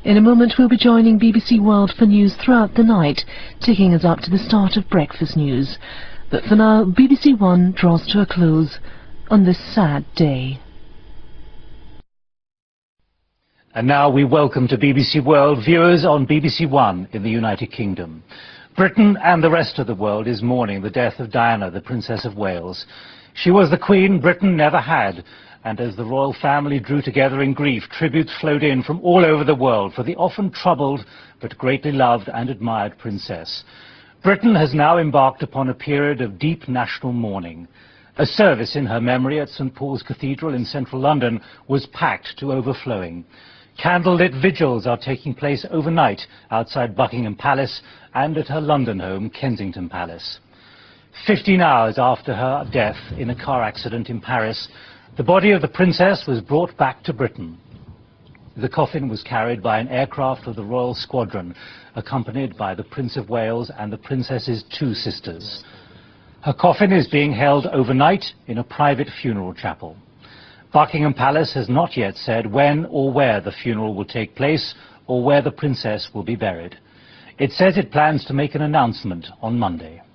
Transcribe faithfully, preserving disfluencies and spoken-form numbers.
In a moment we'll be joining B B C World for news throughout the night, taking us up to the start of breakfast news. But for now, B B C One draws to a close on this sad day. And now we welcome to B B C World viewers on B B C One in the United Kingdom. Britain and the rest of the world is mourning the death of Diana, the Princess of Wales. She was the Queen Britain never had, and as the royal family drew together in grief, tributes flowed in from all over the world for the often troubled but greatly loved and admired princess. Britain has now embarked upon a period of deep national mourning. A service in her memory at St Paul's Cathedral in central London was packed to overflowing. Candlelit vigils are taking place overnight outside Buckingham Palace and at her London home, Kensington Palace. Fifteen hours after her death in a car accident in Paris, the body of the princess was brought back to Britain. The coffin was carried by an aircraft of the Royal Squadron, accompanied by the Prince of Wales and the princess's two sisters. Her coffin is being held overnight in a private funeral chapel. Buckingham Palace has not yet said when or where the funeral will take place or where the princess will be buried. It says it plans to make an announcement on Monday.